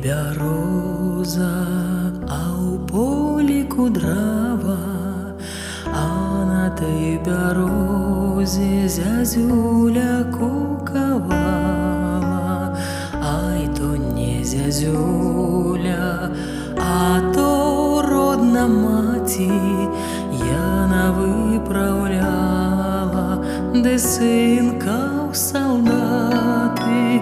бяроза, а ў полі кудрава, а на tej бярозе зязюля кукавала. Ай, то не зязюля, а то родна маці, яна выпраўляла, ды сынка ў салдаты.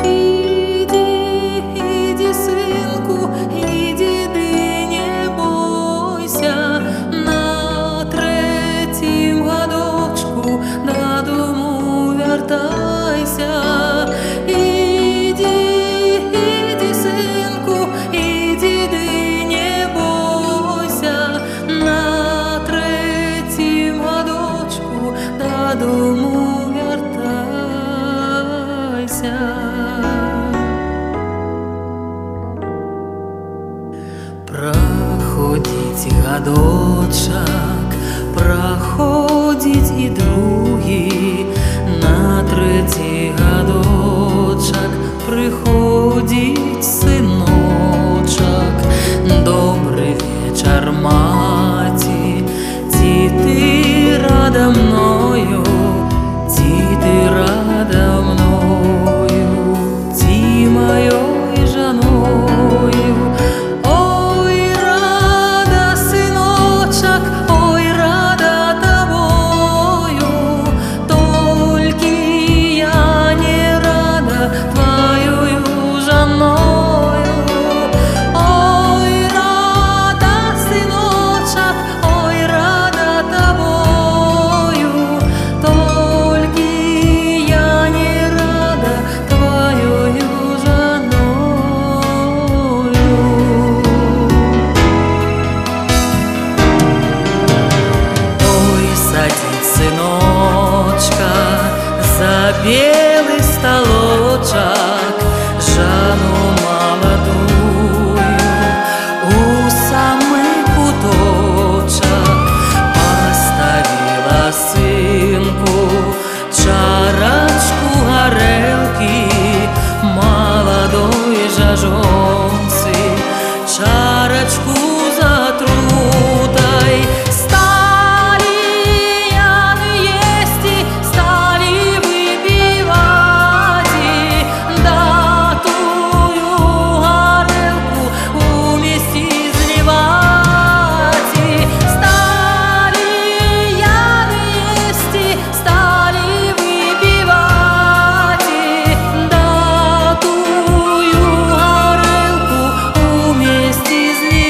Додому вертайся. Праходзіць гадочак, праходзіць і другі, на трэці гадочак прыходзіць сыночак. Добры вечар, маці, ці ты рада мною, ці ты рада мною, ці маёй жаною. Ой, рада, сыночак, ой, рада табою, толькі я не рада тваёю жаною. Ой, рада, сыночак, ой, рада табою, толькі я не рада тваёю жаною. Ой, садзіць сыночка за белы сталочак, жану маладую у самы куточак паставіла сынку чарачку гарэлкі маладой жажонцы, чарачку затрутай. Стали яны есці, стали выпіваць, да тую гарэлку умесці зліваць. Стали яны есці, стали выпіваць, да тую гарэлку умесці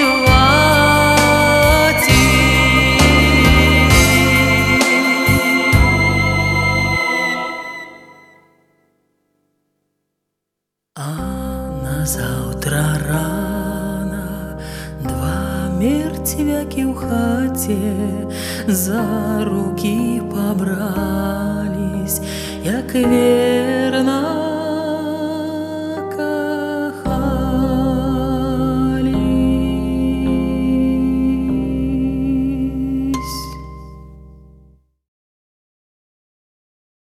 зліваць. А назаўтра рана два мерцвякі ў хаце за рукі пабрались, як